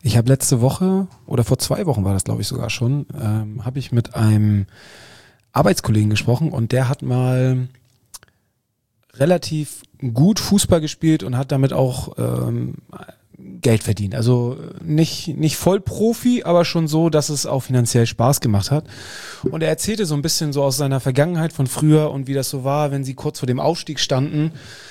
Ich habe letzte Woche oder vor 2 Wochen war das, glaube ich, sogar schon, habe ich mit einem Arbeitskollegen gesprochen und der hat mal relativ gut Fußball gespielt und hat damit auch Geld verdient. Also nicht voll Profi, aber schon so, dass es auch finanziell Spaß gemacht hat. Und er erzählte so ein bisschen so aus seiner Vergangenheit von früher und wie das so war, wenn sie kurz vor dem Aufstieg standen.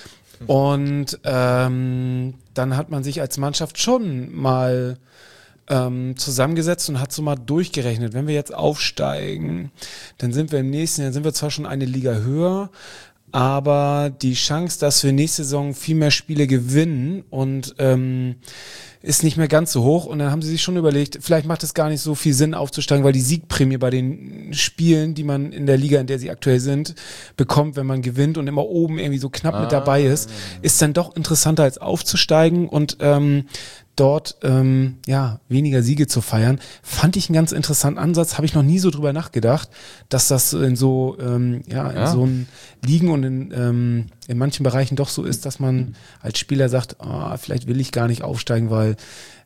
Und dann hat man sich als Mannschaft schon mal zusammengesetzt und hat so mal durchgerechnet, wenn wir jetzt aufsteigen, dann sind wir im nächsten Jahr, sind wir zwar schon eine Liga höher, aber die Chance, dass wir nächste Saison viel mehr Spiele gewinnen und ist nicht mehr ganz so hoch. Und dann haben sie sich schon überlegt, vielleicht macht es gar nicht so viel Sinn aufzusteigen, weil die Siegprämie bei den Spielen, die man in der Liga, in der sie aktuell sind, bekommt, wenn man gewinnt und immer oben irgendwie so knapp mit dabei ist dann doch interessanter als aufzusteigen und dort weniger Siege zu feiern. Fand ich einen ganz interessanten Ansatz, habe ich noch nie so drüber nachgedacht, dass das in so in so einem Ligen und in manchen Bereichen doch so ist, dass man als Spieler sagt, vielleicht will ich gar nicht aufsteigen, weil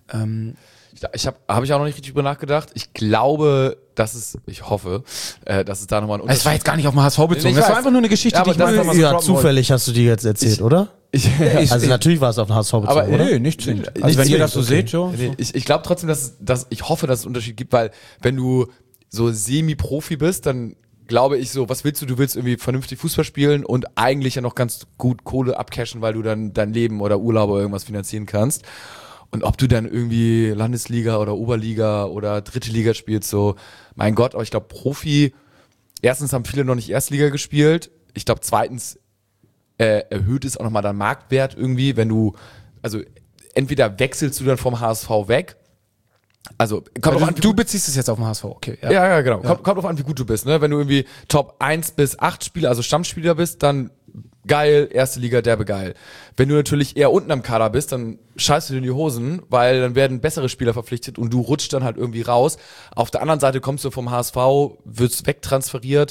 habe ich auch noch nicht richtig drüber nachgedacht. Ich glaube, ich hoffe, dass es da nochmal ein Unterschied. Es war jetzt gar nicht auf den HSV bezogen, das war einfach nur eine Geschichte, die ich mal zufällig hast du die jetzt erzählt, oder? Also natürlich war es auf den HSV bezogen, aber oder? Nee, nicht zwingend. Also wenn ihr das so seht, so. Ich glaube trotzdem, ich hoffe, dass es einen Unterschied gibt, weil wenn du so Semi-Profi bist, dann glaube ich so, was willst du? Du willst irgendwie vernünftig Fußball spielen und eigentlich ja noch ganz gut Kohle abcashen, weil du dann dein Leben oder Urlaub oder irgendwas finanzieren kannst. Und ob du dann irgendwie Landesliga oder Oberliga oder dritte Liga spielst, so, mein Gott, aber ich glaube Profi, erstens haben viele noch nicht Erstliga gespielt. Ich glaube zweitens erhöht es auch nochmal deinen Marktwert irgendwie, wenn du, also entweder wechselst du dann vom HSV weg, also kommt an, du beziehst es jetzt auf den HSV, okay. Ja, genau. Kommt drauf an, wie gut du bist, ne? Wenn du irgendwie Top 1 bis 8 Spieler, also Stammspieler bist, dann geil, erste Liga, derbe geil. Wenn du natürlich eher unten am Kader bist, dann scheißt du dir in die Hosen, weil dann werden bessere Spieler verpflichtet und du rutschst dann halt irgendwie raus. Auf der anderen Seite kommst du vom HSV, wirst wegtransferiert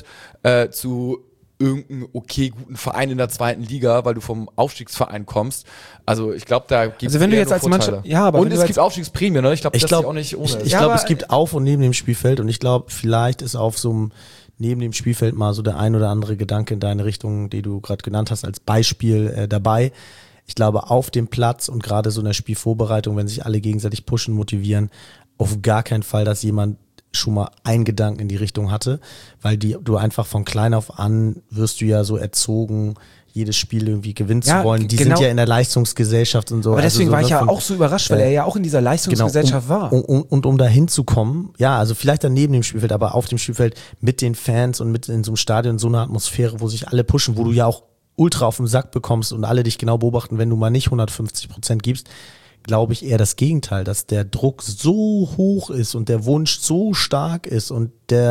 zu irgendeinen guten Verein in der zweiten Liga, weil du vom Aufstiegsverein kommst. Also ich glaube, da gibt es also wenn du jetzt als Mannschaft, und es gibt Aufstiegsprämien, ne? Ich glaube, das ist auch nicht ohne. Ich glaube, es gibt auf und neben dem Spielfeld und ich glaube, vielleicht ist auf so einem neben dem Spielfeld mal so der ein oder andere Gedanke in deine Richtung, die du gerade genannt hast, als Beispiel dabei. Ich glaube, auf dem Platz und gerade so in der Spielvorbereitung, wenn sich alle gegenseitig pushen, motivieren, auf gar keinen Fall, dass jemand schon mal einen Gedanken in die Richtung hatte, weil du einfach von klein auf an wirst du ja so erzogen, jedes Spiel irgendwie gewinnen zu wollen. Die sind ja in der Leistungsgesellschaft und so. Aber deswegen war ich ja auch so überrascht, weil er ja auch in dieser Leistungsgesellschaft war. Und um da hinzukommen, ja, also vielleicht dann neben dem Spielfeld, aber auf dem Spielfeld mit den Fans und mit in so einem Stadion, so eine Atmosphäre, wo sich alle pushen, wo du ja auch ultra auf den Sack bekommst und alle dich genau beobachten, wenn du mal nicht 150% gibst, glaube ich eher das Gegenteil, dass der Druck so hoch ist und der Wunsch so stark ist und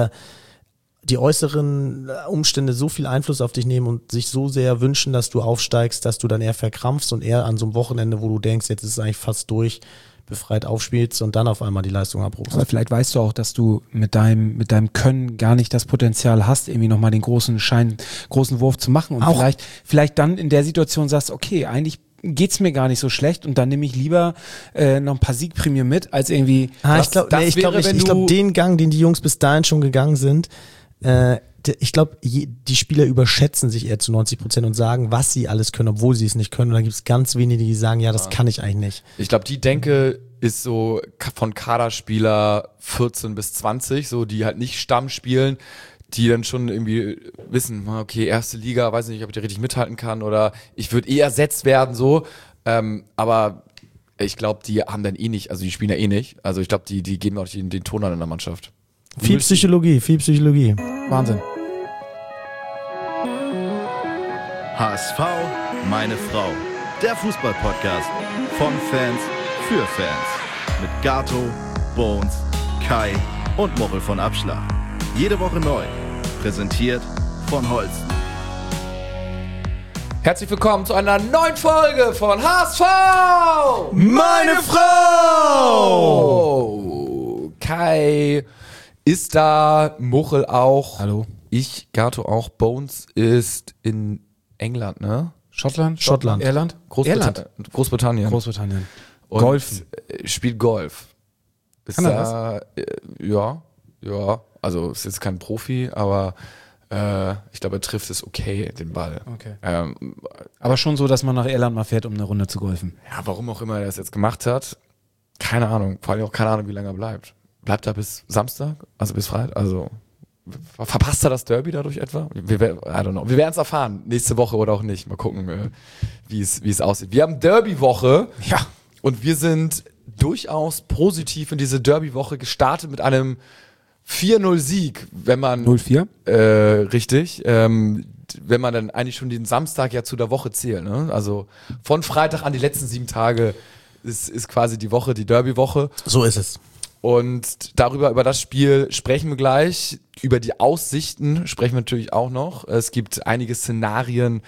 die äußeren Umstände so viel Einfluss auf dich nehmen und sich so sehr wünschen, dass du aufsteigst, dass du dann eher verkrampfst und eher an so einem Wochenende, wo du denkst, jetzt ist es eigentlich fast durch, befreit aufspielst und dann auf einmal die Leistung abrufst. Aber vielleicht weißt du auch, dass du mit deinem Können gar nicht das Potenzial hast, irgendwie nochmal den großen Wurf zu machen und vielleicht dann in der Situation sagst, okay, eigentlich geht's mir gar nicht so schlecht und dann nehme ich lieber noch ein paar Siegprämien mit, als irgendwie. Ich glaube, den Gang, den die Jungs bis dahin schon gegangen sind, ich glaube, die Spieler überschätzen sich eher zu 90% und sagen, was sie alles können, obwohl sie es nicht können. Und dann gibt es ganz wenige, die sagen, ja, das kann ich eigentlich nicht. Ich glaube, die Denke ist so von Kaderspieler 14 bis 20, so die halt nicht Stamm spielen, die dann schon irgendwie wissen, okay, erste Liga, weiß nicht, ob ich da richtig mithalten kann oder ich würde ersetzt werden, so. Aber ich glaube, die haben dann nicht, also die spielen ja nicht. Also ich glaube, die geben auch den Ton an in der Mannschaft. Viel Psychologie. Wahnsinn. HSV, meine Frau. Der Fußball-Podcast von Fans für Fans. Mit Gato, Bones, Kai und Mochel von Abschlag. Jede Woche neu. Präsentiert von Holsten. Herzlich willkommen zu einer neuen Folge von HSV! Meine Frau! Kai ist da, Mochel auch. Hallo. Ich, Gato auch. Bones ist in England, ne? Schottland. Irland? Großbritannien. Und Golf. Spielt Golf. Ist Kann er da, ja, also ist jetzt kein Profi, aber ich glaube, er trifft es okay, den Ball. Okay. Aber schon so, dass man nach Irland mal fährt, um eine Runde zu golfen. Ja, warum auch immer er das jetzt gemacht hat, keine Ahnung. Vor allem auch keine Ahnung, wie lange er bleibt. Bleibt er bis Samstag? Also bis Freitag? Also verpasst er das Derby dadurch etwa? I don't know. Wir werden es erfahren, nächste Woche oder auch nicht. Mal gucken, wie es aussieht. Wir haben Derby-Woche. Ja. Und wir sind durchaus positiv in diese Derby-Woche gestartet mit einem 4-0-Sieg, wenn man 0-4? richtig, wenn man dann eigentlich schon den Samstag ja zu der Woche zählt. Ne? Also von Freitag an die letzten 7 Tage ist quasi die Woche, die Derby-Woche. So ist es. Und über das Spiel sprechen wir gleich. Über die Aussichten sprechen wir natürlich auch noch. Es gibt einige Szenarien,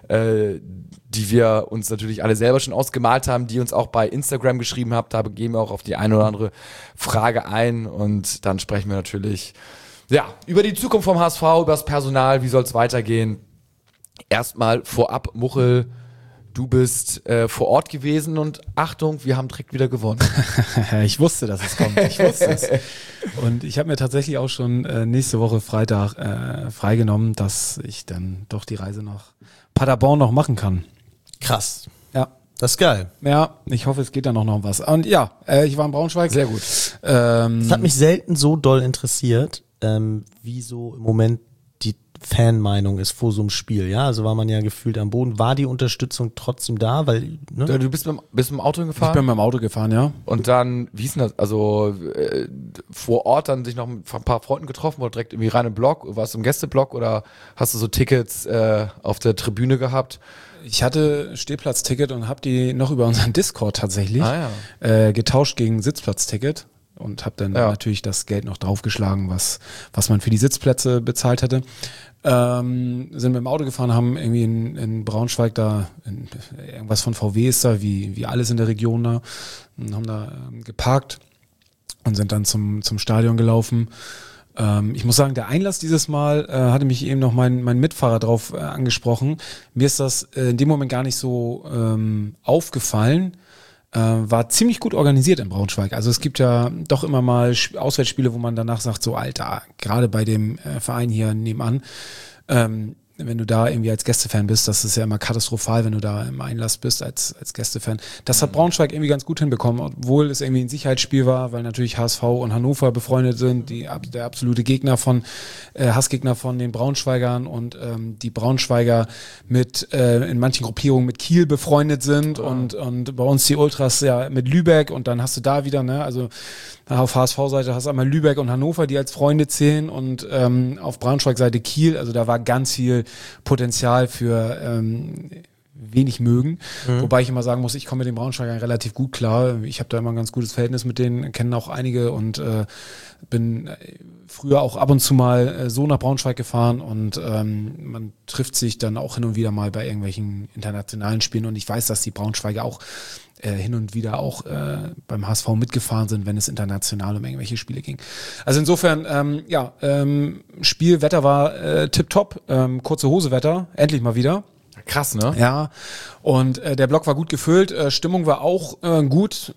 die wir uns natürlich alle selber schon ausgemalt haben, die uns auch bei Instagram geschrieben habt. Da gehen wir auch auf die eine oder andere Frage ein. Und dann sprechen wir natürlich über die Zukunft vom HSV, über das Personal, wie soll es weitergehen. Erstmal vorab, Muchel, du bist vor Ort gewesen und Achtung, wir haben direkt wieder gewonnen. Ich wusste, dass es kommt. Ich wusste es. Und ich habe mir tatsächlich auch schon nächste Woche Freitag freigenommen, dass ich dann doch die Reise nach Paderborn noch machen kann. Krass. Ja. Das ist geil. Ja, ich hoffe, es geht dann noch was. Und ja, ich war in Braunschweig. Sehr gut. Das hat mich selten so doll interessiert, wie so im Moment die Fanmeinung ist vor so einem Spiel. Ja, also war man ja gefühlt am Boden. War die Unterstützung trotzdem da? Weil, ne? Du bist mit dem Auto gefahren? Ich bin mit dem Auto gefahren, ja. Und dann, wie ist denn das? Also vor Ort dann sich noch mit ein paar Freunden getroffen oder direkt irgendwie rein im Block? Warst du im Gästeblock oder hast du so Tickets auf der Tribüne gehabt? Ich hatte Stehplatzticket und habe die noch über unseren Discord tatsächlich getauscht gegen Sitzplatzticket und habe dann natürlich das Geld noch draufgeschlagen, was man für die Sitzplätze bezahlt hatte. Sind mit dem Auto gefahren, haben irgendwie in Braunschweig da irgendwas von VW ist da, wie alles in der Region da, und haben da geparkt und sind dann zum Stadion gelaufen. Ich muss sagen, der Einlass dieses Mal hatte mich eben noch mein Mitfahrer drauf angesprochen. Mir ist das in dem Moment gar nicht so aufgefallen. War ziemlich gut organisiert in Braunschweig. Also es gibt ja doch immer mal Auswärtsspiele, wo man danach sagt, so Alter, gerade bei dem Verein hier nebenan, wenn du da irgendwie als Gästefan bist, das ist ja immer katastrophal, wenn du da im Einlass bist als Gästefan. Das hat Braunschweig irgendwie ganz gut hinbekommen, obwohl es irgendwie ein Sicherheitsspiel war, weil natürlich HSV und Hannover befreundet sind, der absolute Gegner Hassgegner von den Braunschweigern und die Braunschweiger mit in manchen Gruppierungen mit Kiel befreundet sind und bei uns die Ultras ja mit Lübeck und dann hast du da wieder, ne, also auf HSV-Seite hast du einmal Lübeck und Hannover, die als Freunde zählen und auf Braunschweig-Seite Kiel, also da war ganz viel Potenzial für wenig mögen. Wobei ich immer sagen muss, ich komme mit den Braunschweigern relativ gut klar. Ich habe da immer ein ganz gutes Verhältnis mit denen, kennen auch einige und bin früher auch ab und zu mal so nach Braunschweig gefahren und man trifft sich dann auch hin und wieder mal bei irgendwelchen internationalen Spielen und ich weiß, dass die Braunschweiger auch hin und wieder auch beim HSV mitgefahren sind, wenn es international um irgendwelche Spiele ging. Also insofern, Spielwetter war tipptopp, kurze Hosewetter, endlich mal wieder. Krass, ne? Ja, und der Block war gut gefüllt, Stimmung war auch gut,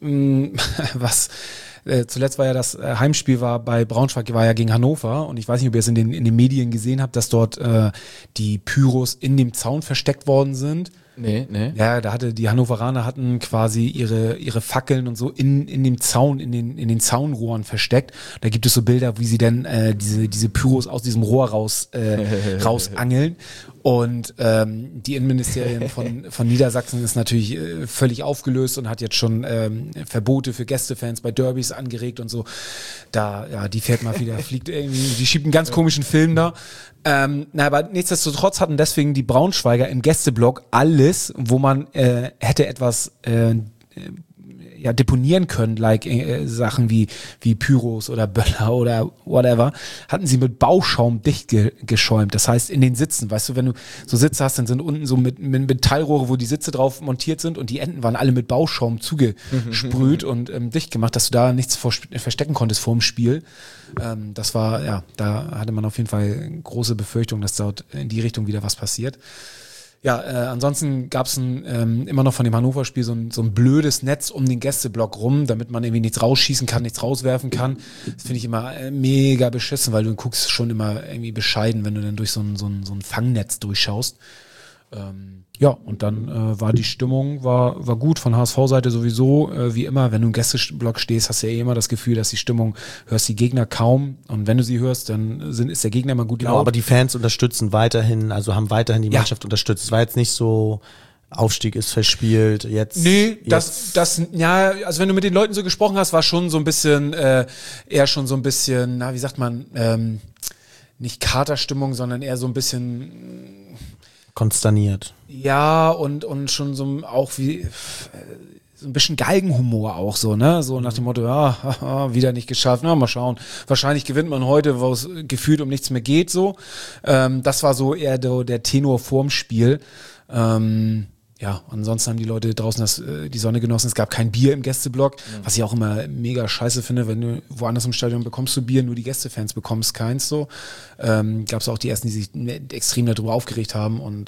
zuletzt war ja das Heimspiel bei Braunschweig war ja gegen Hannover und ich weiß nicht, ob ihr es in den Medien gesehen habt, dass dort die Pyros in dem Zaun versteckt worden sind. Nee. Ja, die Hannoveraner hatten quasi ihre Fackeln und so in dem Zaun, in den Zaunrohren versteckt. Da gibt es so Bilder, wie sie dann diese Pyros aus diesem Rohr rausangeln. Und die Innenministerien von Niedersachsen ist natürlich völlig aufgelöst und hat jetzt schon Verbote für Gästefans bei Derbys angeregt und so. Die fährt mal wieder, fliegt irgendwie, die schiebt einen ganz komischen Film da. Aber nichtsdestotrotz hatten deswegen die Braunschweiger im Gästeblock alles, wo man hätte etwas deponieren können, Sachen wie Pyros oder Böller oder whatever, hatten sie mit Bauschaum dicht geschäumt. Das heißt, in den Sitzen, weißt du, wenn du so Sitze hast, dann sind unten so mit Metallrohre, wo die Sitze drauf montiert sind und die Enden waren alle mit Bauschaum zugesprüht und dicht gemacht, dass du da nichts verstecken konntest vor dem Spiel. Das war, da hatte man auf jeden Fall große Befürchtung, dass dort in die Richtung wieder was passiert. Ja, ansonsten gab es immer noch von dem Hannover-Spiel so ein blödes Netz um den Gästeblock rum, damit man irgendwie nichts rausschießen kann, nichts rauswerfen kann. Das finde ich immer mega beschissen, weil du guckst schon immer irgendwie bescheiden, wenn du dann durch so ein Fangnetz durchschaust. Ja, und dann war die Stimmung war gut von HSV-Seite sowieso, wie immer, wenn du im Gästeblock stehst, hast du ja immer das Gefühl, dass die Stimmung, hörst die Gegner kaum, und wenn du sie hörst, dann ist der Gegner immer gut laut. Genau, aber die Fans unterstützen weiterhin, also haben weiterhin die Mannschaft unterstützt. Es war jetzt nicht so, Aufstieg ist verspielt, jetzt. Nee, ja, also wenn du mit den Leuten so gesprochen hast, war schon so ein bisschen, eher schon so ein bisschen, wie sagt man, nicht Katerstimmung, sondern eher so ein bisschen konsterniert. Ja, und schon so auch wie so ein bisschen Galgenhumor auch so, ne? So nach dem Motto, wieder nicht geschafft, mal schauen. Wahrscheinlich gewinnt man heute, wo es gefühlt um nichts mehr geht, so. Das war so eher der Tenor vorm Spiel. Ja, ansonsten haben die Leute draußen die Sonne genossen. Es gab kein Bier im Gästeblock, was ich auch immer mega scheiße finde, wenn du woanders im Stadion bekommst du Bier, nur die Gästefans bekommst keins so. Gab es auch die ersten, die sich extrem darüber aufgeregt haben, und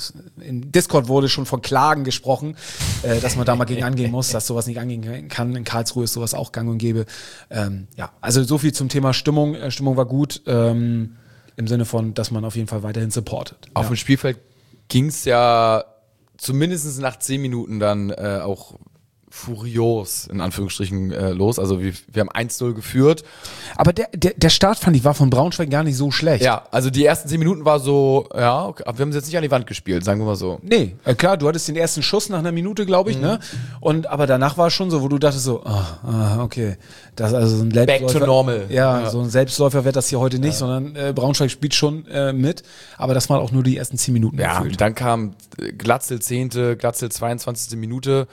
in Discord wurde schon von Klagen gesprochen, dass man da mal gegen angehen muss, dass sowas nicht angehen kann. In Karlsruhe ist sowas auch gang und gäbe. Ja, also so viel zum Thema Stimmung. Stimmung war gut, im Sinne von, dass man auf jeden Fall weiterhin supportet. Auf dem Spielfeld ging es ja zumindest nach 10 Minuten dann auch furios, in Anführungsstrichen, los. Also wir haben 1-0 geführt. Aber der Start, fand ich, war von Braunschweig gar nicht so schlecht. Ja, also die ersten 10 Minuten war so, ja, okay, aber wir haben es jetzt nicht an die Wand gespielt, sagen wir mal so. Nee, klar, du hattest den ersten Schuss nach einer Minute, glaube ich, ne? Aber danach war es schon so, wo du dachtest so, okay, das ist also so ein Selbstläufer. Back to normal. Ja, so ein Selbstläufer wird das hier heute nicht, sondern Braunschweig spielt schon mit, aber das waren auch nur die ersten 10 Minuten gefühlt. Dann kam Glatzel 10., Glatzel 22. Minute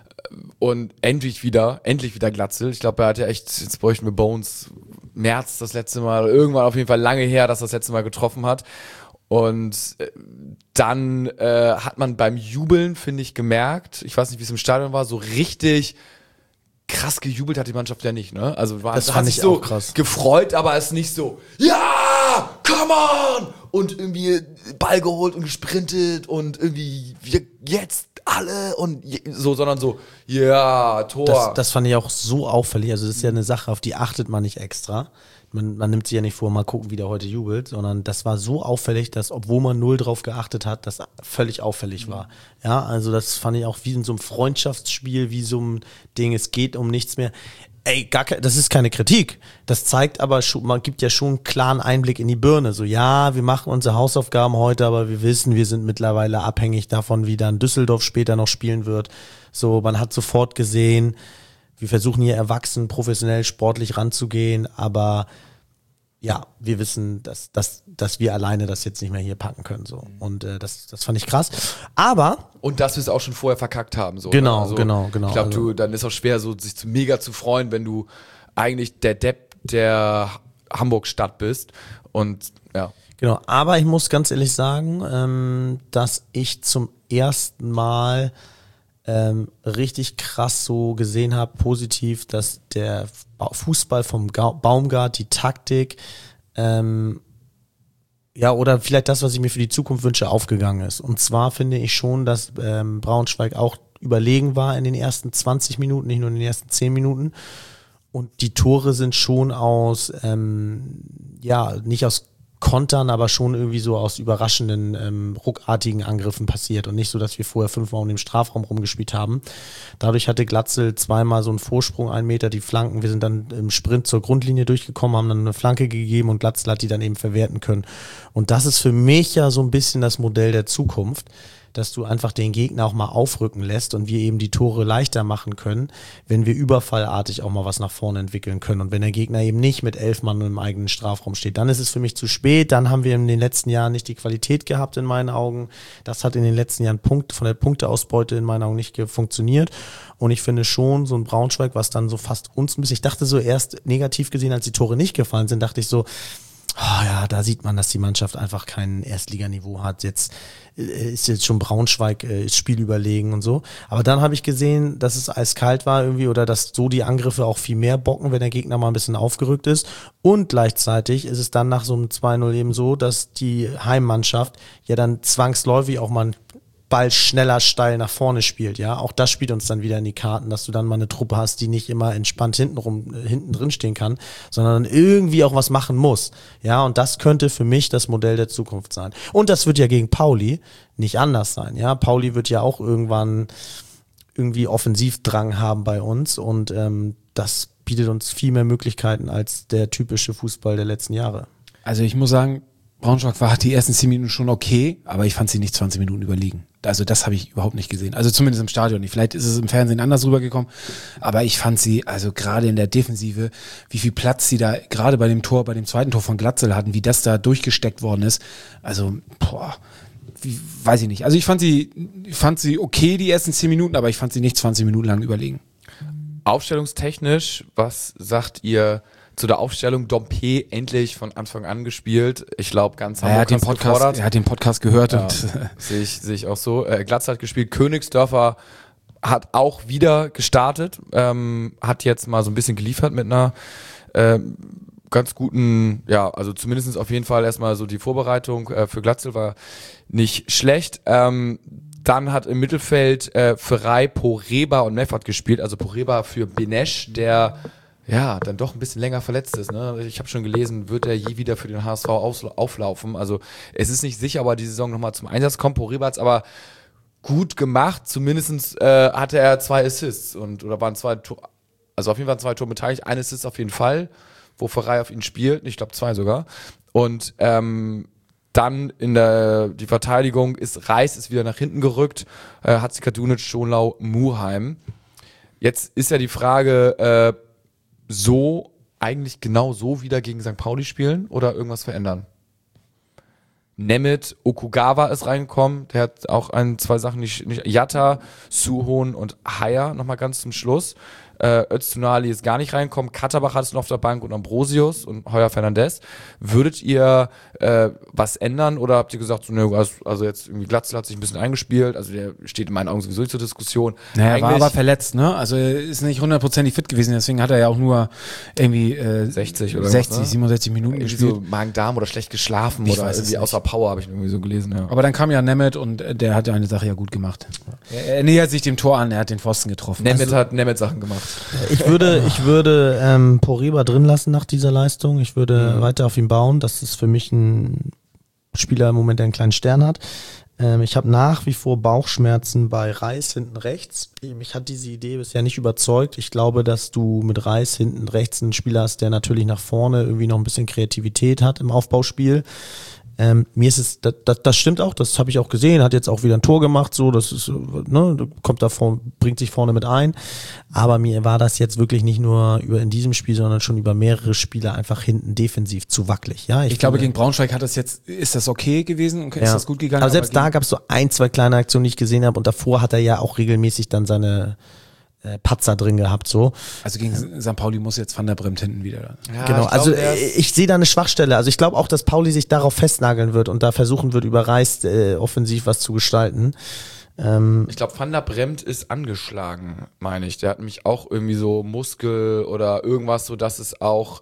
und endlich wieder Glatzel. Ich glaube, er hat ja echt, jetzt bräuchten wir Bones, März das letzte Mal, irgendwann auf jeden Fall lange her, dass er das letzte Mal getroffen hat. Und dann hat man beim Jubeln, finde ich, gemerkt, ich weiß nicht, wie es im Stadion war, so richtig krass gejubelt hat die Mannschaft ja nicht, ne? Also das fand ich so auch krass. Gefreut, aber es nicht so, ja, come on! Und irgendwie Ball geholt und gesprintet und irgendwie wir jetzt alle und so, sondern so, ja, Tor. Das fand ich auch so auffällig. Also das ist ja eine Sache, auf die achtet man nicht extra. Man nimmt sich ja nicht vor, mal gucken, wie der heute jubelt, sondern das war so auffällig, dass, obwohl man 0 drauf geachtet hat, das völlig auffällig war. Ja, also das fand ich auch wie in so einem Freundschaftsspiel, wie so ein Ding, es geht um nichts mehr. Ey, das ist keine Kritik. Das zeigt aber schon, man gibt ja schon einen klaren Einblick in die Birne. So, ja, wir machen unsere Hausaufgaben heute, aber wir wissen, wir sind mittlerweile abhängig davon, wie dann Düsseldorf später noch spielen wird. So, man hat sofort gesehen, wir versuchen hier erwachsen, professionell, sportlich ranzugehen, aber ja, wir wissen, dass wir alleine das jetzt nicht mehr hier packen können. So. Und das fand ich krass. Aber und dass wir es auch schon vorher verkackt haben. So, genau, also, genau. Ich glaube, dann ist auch schwer, so sich mega zu freuen, wenn du eigentlich der Depp der Hamburg-Stadt bist. Und ja. Genau, aber ich muss ganz ehrlich sagen, dass ich zum ersten Mal richtig krass so gesehen habe, positiv, dass der Fußball vom Baumgart, die Taktik, oder vielleicht das, was ich mir für die Zukunft wünsche, aufgegangen ist. Und zwar finde ich schon, dass Braunschweig auch überlegen war in den ersten 20 Minuten, nicht nur in den ersten 10 Minuten. Und die Tore sind schon aus, nicht aus Kontern, aber schon irgendwie so aus überraschenden, ruckartigen Angriffen passiert und nicht so, dass wir vorher 5-mal um den Strafraum rumgespielt haben. Dadurch hatte Glatzel 2-mal so einen Vorsprung, 1 Meter, die Flanken. Wir sind dann im Sprint zur Grundlinie durchgekommen, haben dann eine Flanke gegeben und Glatzel hat die dann eben verwerten können. Und das ist für mich ja so ein bisschen das Modell der Zukunft, dass du einfach den Gegner auch mal aufrücken lässt und wir eben die Tore leichter machen können, wenn wir überfallartig auch mal was nach vorne entwickeln können. Und wenn der Gegner eben nicht mit 11 Mann im eigenen Strafraum steht, dann ist es für mich zu spät. Dann haben wir in den letzten Jahren nicht die Qualität gehabt in meinen Augen. Das hat in den letzten Jahren von der Punkteausbeute in meinen Augen nicht funktioniert. Und ich finde schon, so ein Braunschweig, was dann so fast uns ein bisschen, ich dachte so erst negativ gesehen, als die Tore nicht gefallen sind, dachte ich so, da sieht man, dass die Mannschaft einfach kein Erstliganiveau hat. Jetzt ist jetzt schon Braunschweig Spiel überlegen und so. Aber dann habe ich gesehen, dass es eiskalt war irgendwie oder dass so die Angriffe auch viel mehr bocken, wenn der Gegner mal ein bisschen aufgerückt ist. Und gleichzeitig ist es dann nach so einem 2-0 eben so, dass die Heimmannschaft ja dann zwangsläufig auch mal Ball schneller steil nach vorne spielt, ja. Auch das spielt uns dann wieder in die Karten, dass du dann mal eine Truppe hast, die nicht immer entspannt hinten drin stehen kann, sondern irgendwie auch was machen muss. Ja, und das könnte für mich das Modell der Zukunft sein. Und das wird ja gegen Pauli nicht anders sein, ja. Pauli wird ja auch irgendwann irgendwie Offensivdrang haben bei uns und das bietet uns viel mehr Möglichkeiten als der typische Fußball der letzten Jahre. Also ich muss sagen, Braunschweig war die ersten 10 Minuten schon okay, aber ich fand sie nicht 20 Minuten überlegen. Also das habe ich überhaupt nicht gesehen. Also zumindest im Stadion nicht. Vielleicht ist es im Fernsehen anders rübergekommen, aber ich fand sie, also gerade in der Defensive, wie viel Platz sie da gerade bei dem zweiten Tor von Glatzel hatten, wie das da durchgesteckt worden ist. Also, weiß ich nicht. Also ich fand sie okay, die ersten 10 Minuten, aber ich fand sie nicht 20 Minuten lang überlegen. Aufstellungstechnisch, was sagt ihr zu der Aufstellung? Dompe endlich von Anfang an gespielt. Ich glaube, ganz Hamburg er hat den Podcast gehört und sehe ich auch so. Glatzel hat gespielt, Königsdörfer hat auch wieder gestartet, hat jetzt mal so ein bisschen geliefert mit einer ganz guten, ja, also zumindest auf jeden Fall erstmal so die Vorbereitung für Glatzel war nicht schlecht. Dann hat im Mittelfeld Ferrei, Poreba und Meffert gespielt. Also Poreba für Benesch, der ja dann doch ein bisschen länger verletzt ist. Ne? Ich habe schon gelesen, wird er je wieder für den HSV auflaufen. Also es ist nicht sicher, ob er die Saison nochmal zum Einsatz kommt. Poreba hat es aber gut gemacht. Zumindest hatte er 2 Assists oder waren 2 Tore. Also auf jeden Fall 2 Tore beteiligt. Ein Assist auf jeden Fall, wo Ferrei auf ihn spielt. Ich glaube 2 sogar. Und dann die Verteidigung Reis ist wieder nach hinten gerückt, Hatzikadunic, Schonlau, Muheim. Jetzt ist ja die Frage, so eigentlich genau so wieder gegen St. Pauli spielen oder irgendwas verändern? Nemeth, Okugawa ist reingekommen, der hat auch 2 Sachen nicht Jatta, Suhon und Haier nochmal ganz zum Schluss. Öztunali ist gar nicht reingekommen, Katterbach hat es noch auf der Bank und Ambrosius und Heuer Fernandes. Würdet ihr was ändern oder habt ihr gesagt, so, ne, also jetzt irgendwie Glatzel hat sich ein bisschen eingespielt, also der steht in meinen Augen sowieso nicht zur Diskussion. Naja, er war aber verletzt, ne? Also er ist nicht 100% fit gewesen, deswegen hat er ja auch nur irgendwie 60 oder 60, ne? 67 Minuten gespielt. So Magen-Darm oder schlecht geschlafen Ich oder weiß es irgendwie nicht. außer Power, habe ich irgendwie so gelesen, ja. Aber dann kam ja Nemeth und der hat ja eine Sache ja gut gemacht. Er nähert sich dem Tor an, er hat den Pfosten getroffen. Nemeth hat Sachen gemacht. Ich würde Poreba drin lassen nach dieser Leistung. Ich würde weiter auf ihn bauen. Das ist für mich ein Spieler im Moment, der einen kleinen Stern hat. Ich habe nach wie vor Bauchschmerzen bei Reis hinten rechts. Mich hat diese Idee bisher nicht überzeugt. Ich glaube, dass du mit Reis hinten rechts einen Spieler hast, der natürlich nach vorne irgendwie noch ein bisschen Kreativität hat im Aufbauspiel. Mir ist es, das stimmt auch, das habe ich auch gesehen, hat jetzt auch wieder ein Tor gemacht, so, das ist, ne, kommt da vorne, bringt sich vorne mit ein. Aber mir war das jetzt wirklich nicht nur in diesem Spiel, sondern schon über mehrere Spiele einfach hinten defensiv zu wackelig. Ja, ich glaube, gegen Braunschweig ist das okay gewesen und ist das gut gegangen. Aber selbst da gab es so 1, 2 kleine Aktionen, die ich gesehen habe und davor hat er ja auch regelmäßig dann seine Patzer drin gehabt, so. Also gegen St. Pauli muss jetzt Van der Bremt hinten wieder. Ja, genau, also ich sehe da eine Schwachstelle. Also ich glaube auch, dass Pauli sich darauf festnageln wird und da versuchen wird, über Reis offensiv was zu gestalten. Ich glaube, Van der Bremt ist angeschlagen, meine ich. Der hat mich auch irgendwie so Muskel oder irgendwas, so dass es auch,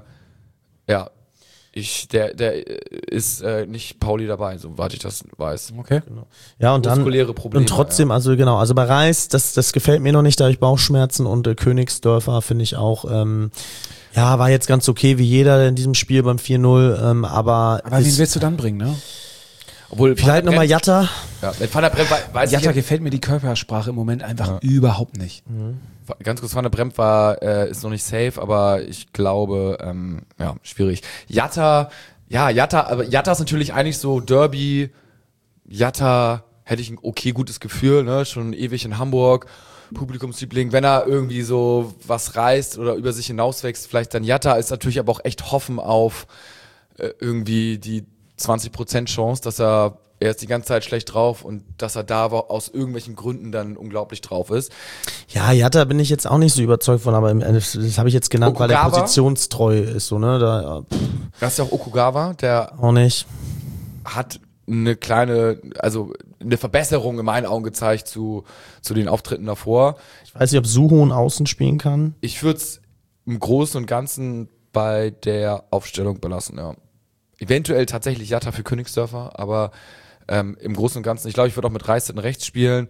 der ist nicht Pauli dabei, soweit ich das weiß. Okay. Genau. Ja, und muskuläre dann Probleme, und trotzdem, ja. also genau, also bei Reis, das gefällt mir noch nicht, da habe ich Bauchschmerzen und Königsdörfer finde ich auch, war jetzt ganz okay wie jeder in diesem Spiel beim 4-0, aber wen willst du dann bringen, ne? Obwohl vielleicht nochmal Jatta. Ja, mit Van der Bremt weiß Jatta ich gefällt mir die Körpersprache im Moment einfach überhaupt nicht. Ganz kurz, Van der Bremt ist noch nicht safe, aber ich glaube, schwierig. Jatta ist natürlich eigentlich so Derby. Jatta hätte ich ein gutes Gefühl, ne, schon ewig in Hamburg, Publikumsliebling. Wenn er irgendwie so was reißt oder über sich hinauswächst, vielleicht dann Jatta, ist natürlich aber auch echt hoffen auf irgendwie die 20% Chance, dass er ist die ganze Zeit schlecht drauf und dass er da aus irgendwelchen Gründen dann unglaublich drauf ist. Ja, Jatta bin ich jetzt auch nicht so überzeugt von, aber das habe ich jetzt genannt, Okugawa, weil er positionstreu ist, so, ne? Das ist ja auch Okugawa, der auch nicht. hat eine Verbesserung in meinen Augen gezeigt zu den Auftritten davor. Ich weiß nicht, ob Suhon außen spielen kann. Ich würde es im Großen und Ganzen bei der Aufstellung belassen, ja. Eventuell tatsächlich Jatta für Königsdörfer, aber Im Großen und Ganzen, ich glaube, ich würde auch mit Reis hinten rechts spielen.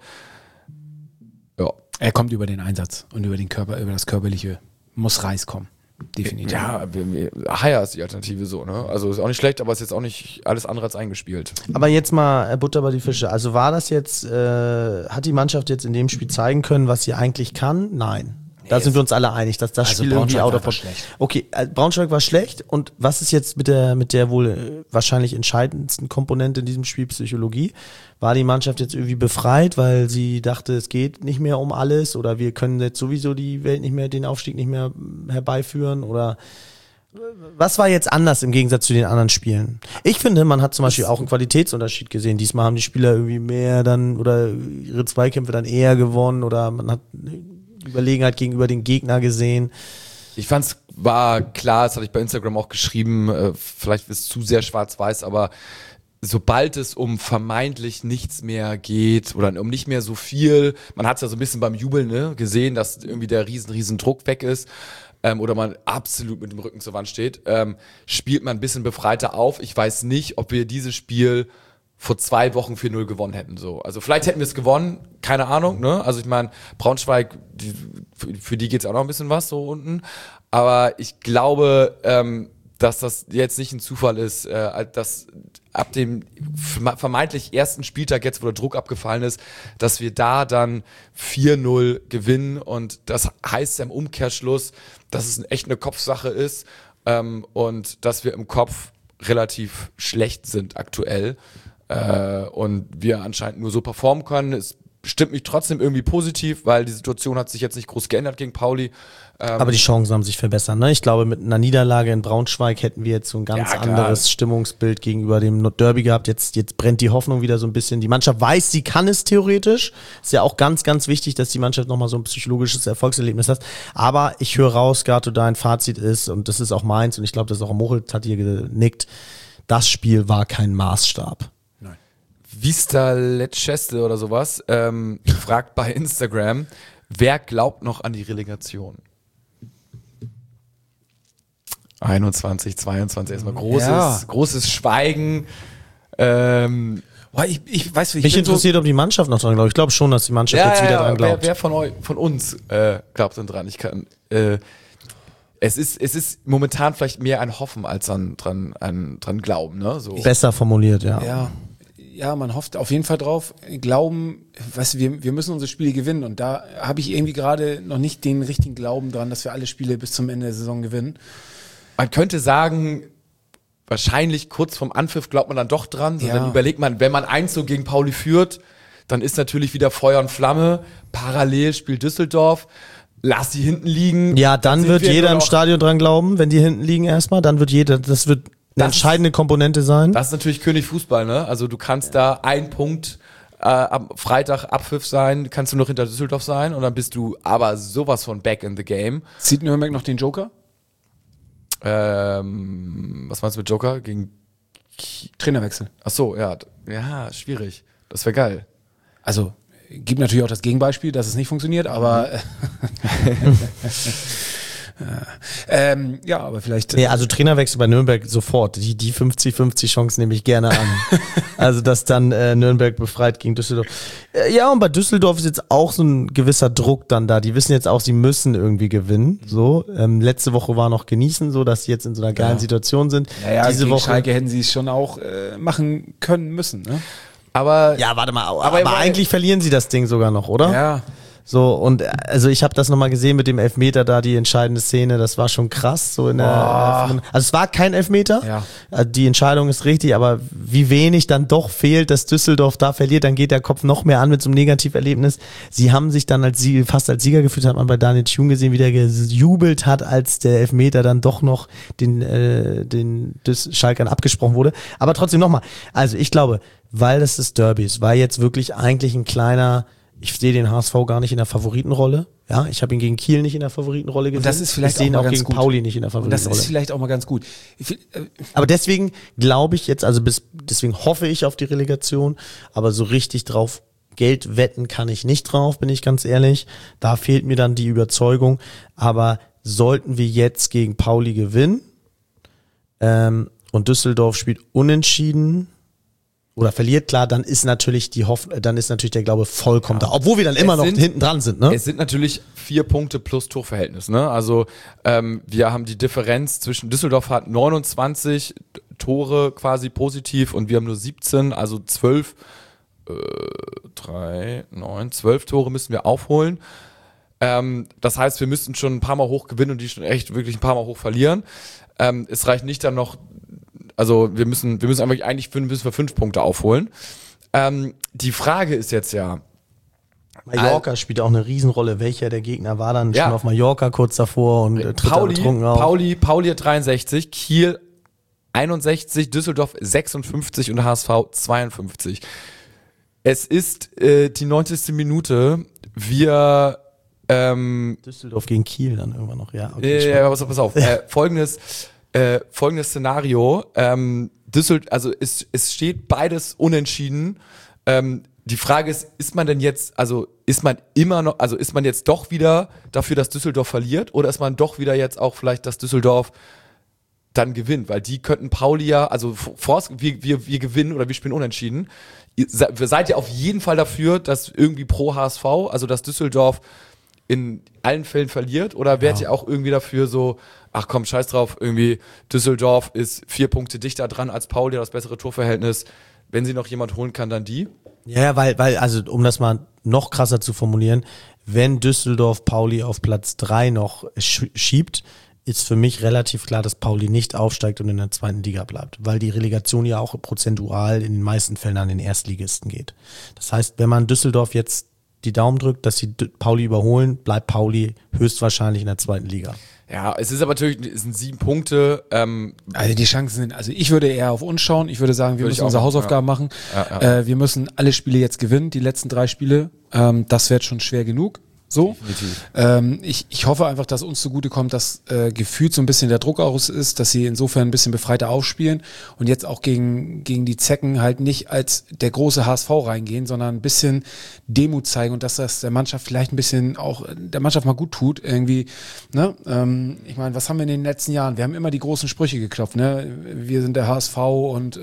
Ja. Er kommt über den Einsatz und über den Körper, über das Körperliche. Muss Reis kommen. Definitiv. Ja, Haier ist die Alternative so, ne? Also ist auch nicht schlecht, aber ist jetzt auch nicht alles andere als eingespielt. Aber jetzt mal Butter bei die Fische. Also war das jetzt, hat die Mannschaft jetzt in dem Spiel zeigen können, was sie eigentlich kann? Nein. Da sind wir uns alle einig, dass das Also Spiel irgendwie Braunschweig out war of schlecht. Okay, Braunschweig war schlecht. Und was ist jetzt mit der wohl wahrscheinlich entscheidendsten Komponente in diesem Spiel, Psychologie? War die Mannschaft jetzt irgendwie befreit, weil sie dachte, es geht nicht mehr um alles oder wir können jetzt sowieso die Welt nicht mehr, den Aufstieg nicht mehr herbeiführen oder was war jetzt anders im Gegensatz zu den anderen Spielen? Ich finde, man hat zum Beispiel auch einen Qualitätsunterschied gesehen. Diesmal haben die Spieler irgendwie mehr dann oder ihre Zweikämpfe dann eher gewonnen oder man hat Überlegenheit gegenüber den Gegner gesehen. Ich fand's war klar, das hatte ich bei Instagram auch geschrieben, vielleicht ist es zu sehr schwarz-weiß, aber sobald es um vermeintlich nichts mehr geht oder um nicht mehr so viel, man hat es ja so ein bisschen beim Jubeln, ne, gesehen, dass irgendwie der riesen Druck weg ist, oder man absolut mit dem Rücken zur Wand steht, spielt man ein bisschen befreiter auf. Ich weiß nicht, ob wir dieses Spiel vor 2 Wochen 4-0 gewonnen hätten. So. Also vielleicht hätten wir es gewonnen, keine Ahnung. Ne? Also ich meine, Braunschweig, für die geht's auch noch ein bisschen was so unten. Aber ich glaube, dass das jetzt nicht ein Zufall ist, dass ab dem vermeintlich ersten Spieltag jetzt, wo der Druck abgefallen ist, dass wir da dann 4-0 gewinnen. Und das heißt ja im Umkehrschluss, dass es echt eine Kopfsache ist und dass wir im Kopf relativ schlecht sind aktuell. Und wir anscheinend nur so performen können. Es stimmt mich trotzdem irgendwie positiv, weil die Situation hat sich jetzt nicht groß geändert gegen Pauli. Aber die Chancen haben sich verbessert. Ne? Ich glaube, mit einer Niederlage in Braunschweig hätten wir jetzt so ein ganz anderes Stimmungsbild gegenüber dem Derby gehabt. Jetzt brennt die Hoffnung wieder so ein bisschen. Die Mannschaft weiß, sie kann es theoretisch. Ist ja auch ganz, ganz wichtig, dass die Mannschaft nochmal so ein psychologisches Erfolgserlebnis hat. Aber ich höre raus, Gato, dein Fazit ist, und das ist auch meins, und ich glaube, das ist auch Moritz hat hier genickt, das Spiel war kein Maßstab. Vista Lecce oder sowas fragt bei Instagram, wer glaubt noch an die Relegation? 21, 22, erstmal großes Schweigen. Ich weiß, Mich interessiert, ob die Mannschaft noch dran glaubt. Ich glaube schon, dass die Mannschaft jetzt wieder dran glaubt. Wer von uns glaubt denn dran? Ich kann. Es ist momentan vielleicht mehr ein Hoffen als dran glauben. Ne? So. Besser formuliert, ja. Ja, man hofft auf jeden Fall drauf. Glauben, wir müssen unsere Spiele gewinnen. Und da habe ich irgendwie gerade noch nicht den richtigen Glauben dran, dass wir alle Spiele bis zum Ende der Saison gewinnen. Man könnte sagen, wahrscheinlich kurz vorm Anpfiff glaubt man dann doch dran. So, dann überlegt man, wenn man 1-0 gegen Pauli führt, dann ist natürlich wieder Feuer und Flamme. Parallel spielt Düsseldorf. Lass die hinten liegen. Ja, dann wird jeder im Stadion dran glauben, wenn die hinten liegen erstmal. Dann wird das wird eine entscheidende Komponente sein. Das ist natürlich König Fußball, ne? Also du kannst da ein Punkt am Freitag Abpfiff sein, kannst du noch hinter Düsseldorf sein und dann bist du aber sowas von back in the game. Zieht Nürnberg noch den Joker? Was meinst du mit Joker? Gegen Trainerwechsel. Ach so, ja, schwierig. Das wäre geil. Also gibt natürlich auch das Gegenbeispiel, dass es nicht funktioniert, aber ja, aber vielleicht. Nee, also Trainerwechsel bei Nürnberg sofort. Die 50-50 Chance nehme ich gerne an. Also, dass dann Nürnberg befreit gegen Düsseldorf. Ja, und bei Düsseldorf ist jetzt auch so ein gewisser Druck dann da. Die wissen jetzt auch, sie müssen irgendwie gewinnen. So, letzte Woche war noch genießen, so, dass sie jetzt in so einer geilen Situation sind. Naja, diese gegen Woche Schalke hätten sie es schon auch machen können müssen, ne? Aber ja, warte mal, aber eigentlich verlieren sie das Ding sogar noch, oder? Ja. So, und also ich habe das nochmal gesehen mit dem Elfmeter da, die entscheidende Szene, das war schon krass. So in der, also es war kein Elfmeter, ja. Die Entscheidung ist richtig, aber wie wenig dann doch fehlt, dass Düsseldorf da verliert, dann geht der Kopf noch mehr an mit so einem Negativerlebnis. Sie haben sich dann fast als Sieger gefühlt, hat man bei Daniel Thune gesehen, wie der gejubelt hat, als der Elfmeter dann doch noch den Schalkern abgesprochen wurde. Aber trotzdem nochmal, also ich glaube, weil das des Derbys, war jetzt wirklich eigentlich ein kleiner. Ich sehe den HSV gar nicht in der Favoritenrolle. Ja, ich habe ihn gegen Kiel nicht in der Favoritenrolle gesehen. Und das ist vielleicht ich sehe ihn auch auch ganz gegen gut. Pauli nicht in der Favoritenrolle. Und das ist vielleicht auch mal ganz gut. Aber deswegen glaube ich jetzt, deswegen hoffe ich auf die Relegation, aber so richtig drauf Geld wetten kann ich nicht drauf, bin ich ganz ehrlich. Da fehlt mir dann die Überzeugung. Aber sollten wir jetzt gegen Pauli gewinnen und Düsseldorf spielt unentschieden, oder verliert, klar, dann ist natürlich der Glaube vollkommen da. Obwohl wir dann immer noch hinten dran sind, ne? Es sind natürlich 4 Punkte plus Torverhältnis, ne? Also wir haben die Differenz zwischen Düsseldorf hat 29 Tore quasi positiv und wir haben nur 17, also 12 Tore müssen wir aufholen. Das heißt, wir müssten schon ein paar Mal hoch gewinnen und die schon echt wirklich ein paar Mal hoch verlieren. Es reicht nicht dann noch, also wir müssen einfach eigentlich 5 Punkte aufholen. Die Frage ist jetzt ja, Mallorca spielt auch eine Riesenrolle. Welcher der Gegner war dann schon auf Mallorca kurz davor und tritt da betrunken auf? Pauli hat 63, Kiel 61, Düsseldorf 56 und HSV 52. Es ist die 90. Minute. Wir Düsseldorf gegen Kiel dann irgendwann noch, ja. Okay, pass auf. Folgendes Szenario. Also es steht beides unentschieden. Die Frage ist man denn jetzt, also ist man jetzt doch wieder dafür, dass Düsseldorf verliert, oder ist man doch wieder jetzt auch vielleicht, dass Düsseldorf dann gewinnt? Weil die könnten Pauli ja, also wir gewinnen oder wir spielen unentschieden. Seid ihr auf jeden Fall dafür, dass irgendwie pro HSV, also dass Düsseldorf in allen Fällen verliert, oder wärt ihr auch irgendwie dafür so, ach komm, scheiß drauf, irgendwie Düsseldorf ist 4 Punkte dichter dran als Pauli, das bessere Torverhältnis, wenn sie noch jemand holen kann, dann die? Ja, weil, also um das mal noch krasser zu formulieren, wenn Düsseldorf Pauli auf Platz 3 noch schiebt, ist für mich relativ klar, dass Pauli nicht aufsteigt und in der 2. Liga bleibt, weil die Relegation ja auch prozentual in den meisten Fällen an den Erstligisten geht. Das heißt, wenn man Düsseldorf jetzt die Daumen drückt, dass sie Pauli überholen, bleibt Pauli höchstwahrscheinlich in der 2. Liga. Ja, es ist aber natürlich, es sind 7 Punkte. Also die Chancen sind, also ich würde eher auf uns schauen. Ich würde sagen, wir müssen unsere Hausaufgaben machen. Ja. Wir müssen alle Spiele jetzt gewinnen, die letzten 3 Spiele. Das wird schon schwer genug. So. Ich hoffe einfach, dass uns zugutekommt, dass gefühlt so ein bisschen der Druck aus ist, dass sie insofern ein bisschen befreiter aufspielen und jetzt auch gegen die Zecken halt nicht als der große HSV reingehen, sondern ein bisschen Demut zeigen und dass das der Mannschaft vielleicht ein bisschen auch der Mannschaft mal gut tut irgendwie. Ne? Ich meine, was haben wir in den letzten Jahren? Wir haben immer die großen Sprüche geklopft. Ne? Wir sind der HSV und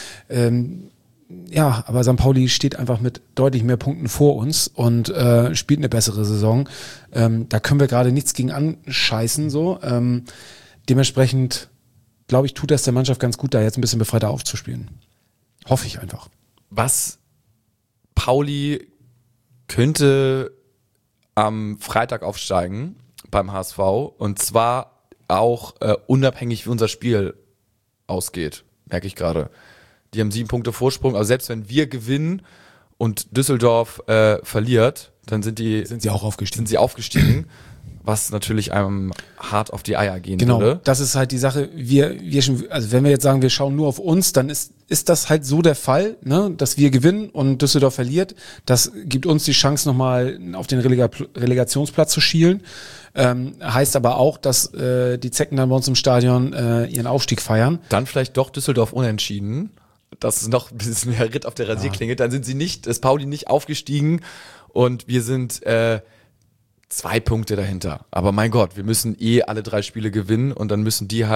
ja, aber St. Pauli steht einfach mit deutlich mehr Punkten vor uns und spielt eine bessere Saison. Da können wir gerade nichts gegen anscheißen. So. Dementsprechend, glaube ich, tut das der Mannschaft ganz gut, da jetzt ein bisschen befreiter aufzuspielen. Hoffe ich einfach. Was Pauli könnte am Freitag aufsteigen beim HSV, und zwar auch unabhängig, wie unser Spiel ausgeht, merke ich gerade. Die haben 7 Punkte Vorsprung, aber selbst wenn wir gewinnen und Düsseldorf verliert, dann sind sie auch aufgestiegen. Was natürlich einem hart auf die Eier gehen würde. Genau, das ist halt die Sache. Also wenn wir jetzt sagen, wir schauen nur auf uns, dann ist das halt so der Fall, ne, dass wir gewinnen und Düsseldorf verliert. Das gibt uns die Chance, nochmal auf den Relegationsplatz zu schielen. Heißt aber auch, dass die Zecken dann bei uns im Stadion ihren Aufstieg feiern. Dann vielleicht doch Düsseldorf unentschieden. Das ist noch ein bisschen mehr Ritt auf der Rasierklinge. Dann ist Pauli nicht aufgestiegen und wir sind 2 Punkte dahinter. Aber mein Gott, wir müssen alle 3 Spiele gewinnen und dann müssen die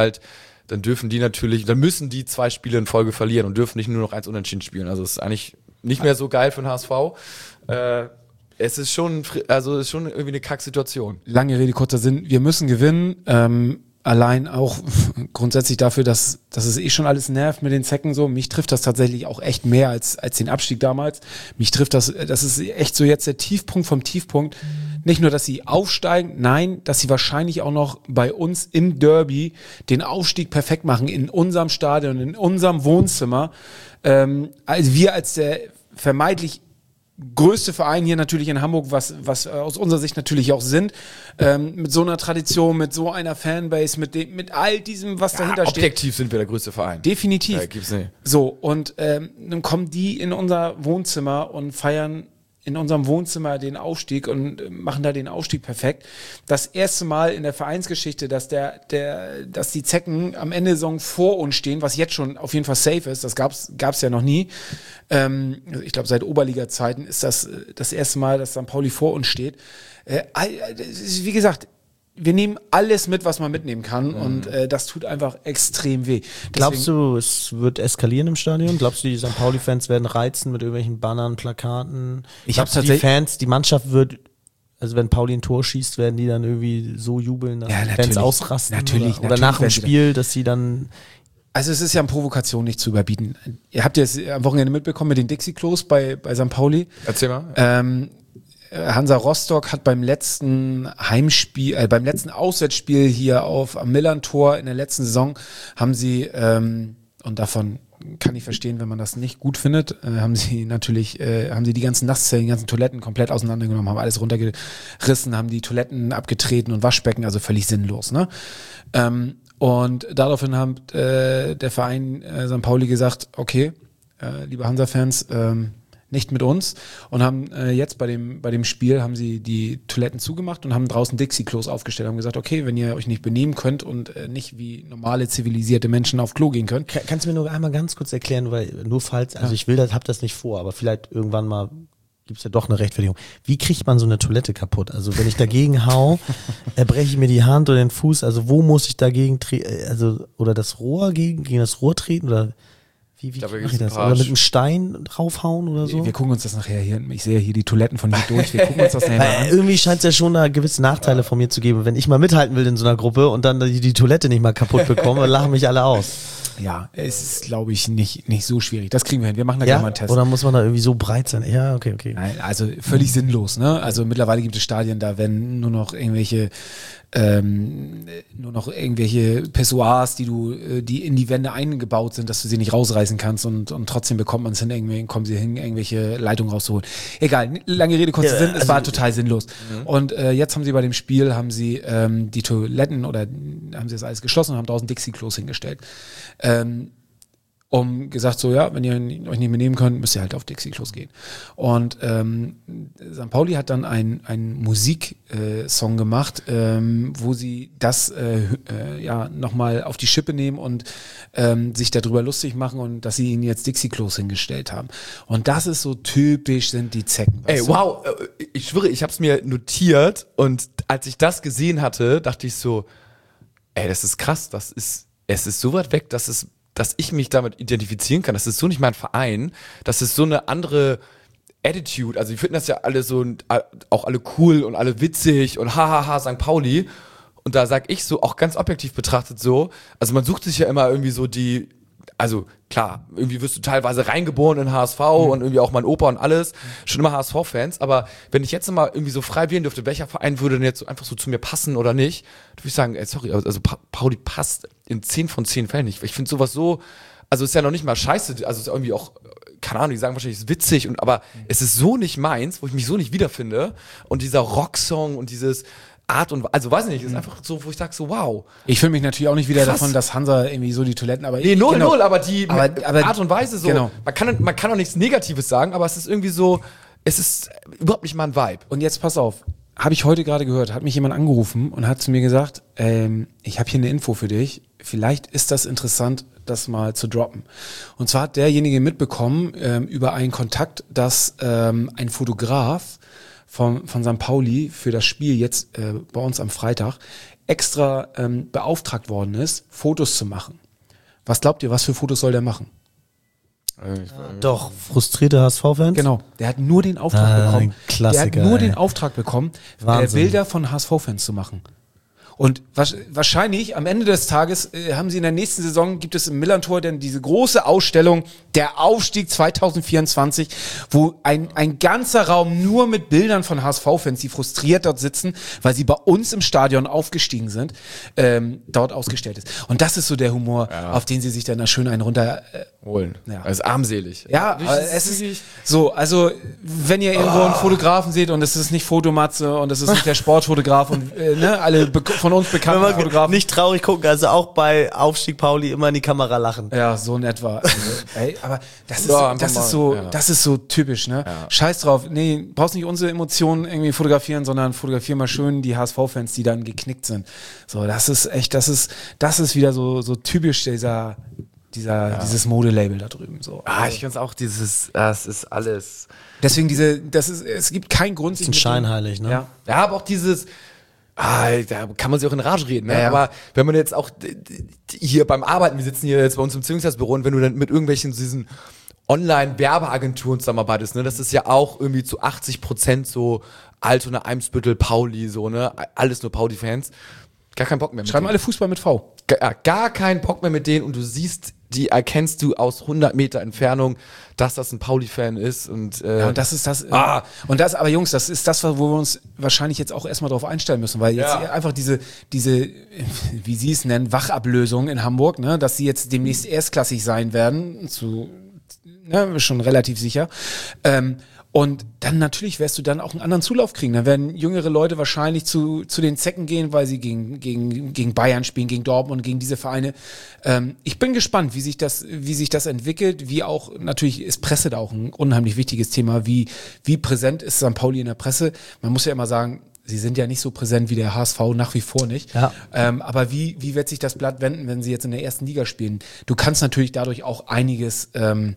2 Spiele in Folge verlieren und dürfen nicht nur noch 1 unentschieden spielen. Also es ist eigentlich nicht mehr so geil für den HSV. Es ist schon irgendwie eine Kacksituation. Lange Rede, kurzer Sinn. Wir müssen gewinnen. Allein auch grundsätzlich dafür, dass es schon alles nervt mit den Zecken so. Mich trifft das tatsächlich auch echt mehr als den Abstieg damals. Mich trifft das ist echt so jetzt der Tiefpunkt vom Tiefpunkt. Nicht nur, dass sie aufsteigen, nein, dass sie wahrscheinlich auch noch bei uns im Derby den Aufstieg perfekt machen, in unserem Stadion, in unserem Wohnzimmer. Also wir als der vermeintlich größte Verein hier natürlich in Hamburg, was aus unserer Sicht natürlich auch sind, mit so einer Tradition, mit so einer Fanbase, mit all diesem, was dahinter steht. Objektiv sind wir der größte Verein. Definitiv. Gibt's nicht. So, und dann kommen die in unser Wohnzimmer und feiern in unserem Wohnzimmer den Aufstieg und machen da den Aufstieg perfekt. Das erste Mal in der Vereinsgeschichte, dass die Zecken am Ende der Saison vor uns stehen, was jetzt schon auf jeden Fall safe ist, das gab's ja noch nie. Ich glaube, seit Oberliga-Zeiten ist das erste Mal, dass St. Pauli vor uns steht. Wie gesagt, wir nehmen alles mit, was man mitnehmen kann und das tut einfach extrem weh. Glaubst du, es wird eskalieren im Stadion? Glaubst du, die St. Pauli-Fans werden reizen mit irgendwelchen Bannern, Plakaten? Ich hab's Glaubst du, die Fans, die Mannschaft wird, also wenn Pauli ein Tor schießt, werden die dann irgendwie so jubeln, dass die Fans ausrasten? Oder nach dem Spiel, dass sie dann... Also es ist ja an Provokation nicht zu überbieten. Ihr habt ja am Wochenende mitbekommen mit den Dixie-Klos bei St. Pauli. Erzähl mal. Hansa Rostock hat beim letzten beim letzten Auswärtsspiel hier am Millern-Tor in der letzten Saison haben sie, und davon kann ich verstehen, wenn man das nicht gut findet, haben sie die ganzen Nasszellen, die ganzen Toiletten komplett auseinandergenommen, haben alles runtergerissen, haben die Toiletten abgetreten und Waschbecken, also völlig sinnlos, ne? Und daraufhin hat der Verein St. Pauli gesagt, okay, liebe Hansa-Fans, nicht mit uns, und haben jetzt bei dem Spiel haben sie die Toiletten zugemacht und haben draußen Dixie-Klos aufgestellt, haben gesagt, okay, wenn ihr euch nicht benehmen könnt und nicht wie normale zivilisierte Menschen auf Klo gehen könnt. Kannst du mir nur einmal ganz kurz erklären, weil nur falls, also ich hab das nicht vor, aber vielleicht irgendwann mal gibt's ja doch eine Rechtfertigung. Wie kriegt man so eine Toilette kaputt? Also wenn ich dagegen hau, breche ich mir die Hand oder den Fuß, also wo muss ich dagegen treten, also oder das Rohr gegen das Rohr treten oder wie mache ich das? Oder mit einem Stein draufhauen oder so? Wir gucken uns das nachher hier, ich sehe hier die Toiletten von hier durch, wir gucken uns das nachher an. Irgendwie scheint es ja schon da gewisse Nachteile von mir zu geben. Wenn ich mal mithalten will in so einer Gruppe und dann die Toilette nicht mal kaputt bekomme, dann lachen mich alle aus. Ja, es ist, glaube ich, nicht so schwierig. Das kriegen wir hin. Wir machen da gerne mal einen Test. Oder muss man da irgendwie so breit sein? Ja, okay. Nein, also völlig sinnlos, ne? Also mittlerweile gibt es Stadien, da werden nur noch irgendwelche Pissoirs, die in die Wände eingebaut sind, dass du sie nicht rausreißen kannst und trotzdem kommen sie hin, irgendwelche Leitungen rauszuholen. Egal, lange Rede, kurzer Sinn, es war total sinnlos. Und jetzt haben sie bei dem Spiel, die Toiletten oder haben sie das alles geschlossen und haben draußen Dixie-Klos hingestellt. Um gesagt so, ja, wenn ihr euch nicht mehr nehmen könnt, müsst ihr halt auf Dixie-Klos gehen. Und St. Pauli hat dann einen Musiksong gemacht, wo sie das nochmal auf die Schippe nehmen und sich darüber lustig machen und dass sie ihnen jetzt Dixie-Klos hingestellt haben. Und das ist so typisch, sind die Zecken. Ey, wow, ich schwöre, ich hab's mir notiert und als ich das gesehen hatte, dachte ich so, ey, das ist krass, es ist so weit weg, dass ich mich damit identifizieren kann. Das ist so nicht mein Verein. Das ist so eine andere Attitude. Also die finden das ja alle so, auch alle cool und alle witzig und hahaha St. Pauli. Und da sag ich so, auch ganz objektiv betrachtet so, also man sucht sich ja immer irgendwie so also klar, irgendwie wirst du teilweise reingeboren in HSV und irgendwie auch mein Opa und alles, schon immer HSV-Fans, aber wenn ich jetzt mal irgendwie so frei wählen dürfte, welcher Verein würde denn jetzt so einfach so zu mir passen oder nicht, würde ich sagen, sorry, also Pauli passt in 10 von 10 Fällen nicht. Ich finde sowas so, also ist ja noch nicht mal scheiße, also ist irgendwie auch, keine Ahnung, die sagen wahrscheinlich, es ist witzig, aber es ist so nicht meins, wo ich mich so nicht wiederfinde und dieser Rocksong und dieses Art und also weiß nicht, ist einfach so, wo ich sag so, wow. Ich fühle mich natürlich auch nicht wieder davon, dass Hansa irgendwie so die Toiletten, aber nee, null, aber die aber Art und Weise so, genau. man kann auch nichts Negatives sagen, aber es ist irgendwie so, es ist überhaupt nicht mal ein Vibe. Und jetzt pass auf, habe ich heute gerade gehört, hat mich jemand angerufen und hat zu mir gesagt, ich habe hier eine Info für dich, vielleicht ist das interessant, das mal zu droppen. Und zwar hat derjenige mitbekommen über einen Kontakt, dass ein Fotograf von St. Pauli für das Spiel jetzt bei uns am Freitag extra beauftragt worden ist, Fotos zu machen. Was glaubt ihr, was für Fotos soll der machen? Doch, frustrierte HSV-Fans? Genau, der hat nur den Auftrag bekommen. Ein Klassiker, der hat nur den Auftrag bekommen, Bilder von HSV-Fans zu machen. Und wahrscheinlich am Ende des Tages haben sie in der nächsten Saison, gibt es im Millern-Tor denn diese große Ausstellung, der Aufstieg 2024, wo ein ganzer Raum nur mit Bildern von HSV-Fans, die frustriert dort sitzen, weil sie bei uns im Stadion aufgestiegen sind, dort ausgestellt ist. Und das ist so der Humor, auf den sie sich dann da schön einen runter holen. Ja. Das ist armselig. Ja, es ist so, also wenn ihr irgendwo einen Fotografen seht und es ist nicht Fotomatze und es ist nicht der Sportfotograf und alle von uns bekannten Fotografen. Nicht traurig gucken, also auch bei Aufstieg Pauli immer in die Kamera lachen. Ja, so in etwa. Also, aber das ist so typisch, ne? Ja. Scheiß drauf. Nee, brauchst nicht unsere Emotionen irgendwie fotografieren, sondern fotografier mal schön die HSV-Fans, die dann geknickt sind. So, das ist wieder so typisch dieses Modelabel da drüben. So. Ich kann es auch das ist alles. Deswegen es gibt keinen Grund, sich scheinheilig, ne? Ja, aber auch dieses, Da kann man sich auch in Rage reden, ne? Ja. Aber wenn man jetzt auch hier beim Arbeiten, wir sitzen hier jetzt bei uns im Beziehungsbüro und wenn du dann mit irgendwelchen diesen Online-Werbeagenturen zusammenarbeitest, ne, das ist ja auch irgendwie zu 80% so Altona, Eimsbüttel, Pauli, so, ne, alles nur Pauli-Fans. Gar keinen Bock mehr mit Schreiben denen. alle Fußball mit V. Gar keinen Bock mehr mit denen und du siehst, die erkennst du aus 100 Meter Entfernung, dass das ein Pauli-Fan ist und Ja, und das ist das. Und das, aber Jungs, das ist das, wo wir uns wahrscheinlich jetzt auch erstmal drauf einstellen müssen, weil jetzt einfach diese, wie sie es nennen, Wachablösung in Hamburg, ne, dass sie jetzt demnächst erstklassig sein werden, schon relativ sicher. Und dann natürlich wirst du dann auch einen anderen Zulauf kriegen. Dann werden jüngere Leute wahrscheinlich zu den Zecken gehen, weil sie gegen Bayern spielen, gegen Dortmund, gegen diese Vereine. Ich bin gespannt, wie sich das entwickelt, wie auch, natürlich ist Presse da auch ein unheimlich wichtiges Thema, wie präsent ist St. Pauli in der Presse. Man muss ja immer sagen, sie sind ja nicht so präsent wie der HSV, nach wie vor nicht. Ja. Aber wie wird sich das Blatt wenden, wenn sie jetzt in der ersten Liga spielen? Du kannst natürlich dadurch auch einiges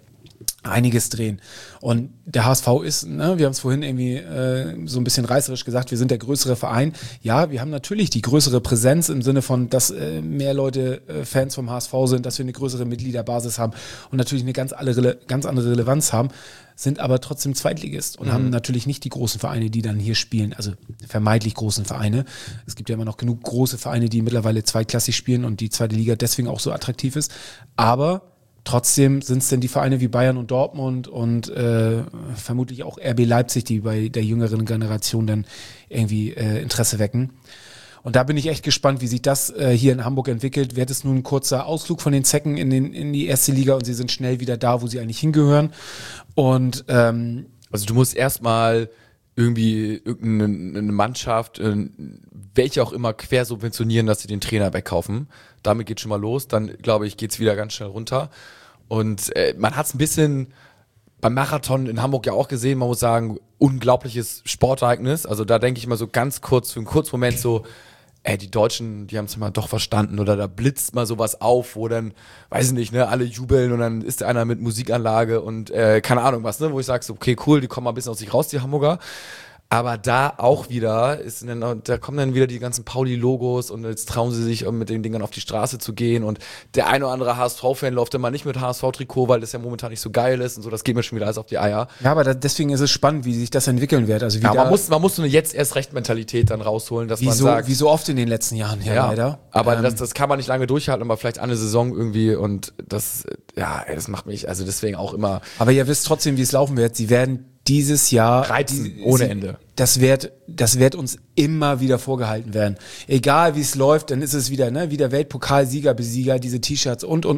drehen. Und der HSV ist, ne, wir haben es vorhin irgendwie so ein bisschen reißerisch gesagt, wir sind der größere Verein. Ja, wir haben natürlich die größere Präsenz im Sinne von, dass mehr Leute Fans vom HSV sind, dass wir eine größere Mitgliederbasis haben und natürlich eine ganz andere Relevanz haben, sind aber trotzdem Zweitligist und haben natürlich nicht die großen Vereine, die dann hier spielen, also vermeintlich großen Vereine. Es gibt ja immer noch genug große Vereine, die mittlerweile zweitklassig spielen und die zweite Liga deswegen auch so attraktiv ist. Aber trotzdem sind es denn die Vereine wie Bayern und Dortmund und vermutlich auch RB Leipzig, die bei der jüngeren Generation dann irgendwie Interesse wecken. Und da bin ich echt gespannt, wie sich das hier in Hamburg entwickelt. Wird es nun ein kurzer Ausflug von den Zecken in die erste Liga und sie sind schnell wieder da, wo sie eigentlich hingehören. Und also du musst erstmal irgendwie irgendeine Mannschaft, welche auch immer, quer subventionieren, dass sie den Trainer wegkaufen. Damit geht schon mal los. Dann, glaube ich, geht's wieder ganz schnell runter. Und man hat es ein bisschen beim Marathon in Hamburg ja auch gesehen. Man muss sagen, unglaubliches Sportereignis. Also da denke ich mal so ganz kurz, für einen kurzen Moment so, die Deutschen, die haben es mal doch verstanden. Oder da blitzt mal sowas auf, wo dann, weiß ich nicht, ne, alle jubeln und dann ist einer mit Musikanlage und keine Ahnung was, ne, wo ich sage so, okay, cool, die kommen mal ein bisschen aus sich raus, die Hamburger. Aber da auch wieder da kommen dann wieder die ganzen Pauli-Logos und jetzt trauen sie sich, mit den Dingern auf die Straße zu gehen und der eine oder andere HSV-Fan läuft dann mal nicht mit HSV-Trikot, weil das ja momentan nicht so geil ist und so, das geht mir schon wieder alles auf die Eier. ja, aber deswegen ist es spannend, wie sich das entwickeln wird. Also wie man muss so eine jetzt erst recht Mentalität dann rausholen, dass man sagt, wie so oft in den letzten Jahren hier leider. Aber das kann man nicht lange durchhalten, aber vielleicht eine Saison irgendwie und das macht mich, also deswegen auch immer. Aber ihr wisst trotzdem, wie es laufen wird. Sie werden dieses Jahr reizen ohne Ende. Das wird uns immer wieder vorgehalten werden. Egal wie es läuft, dann ist es wieder, ne, wieder Weltpokalsieger, Besieger, diese T-Shirts und.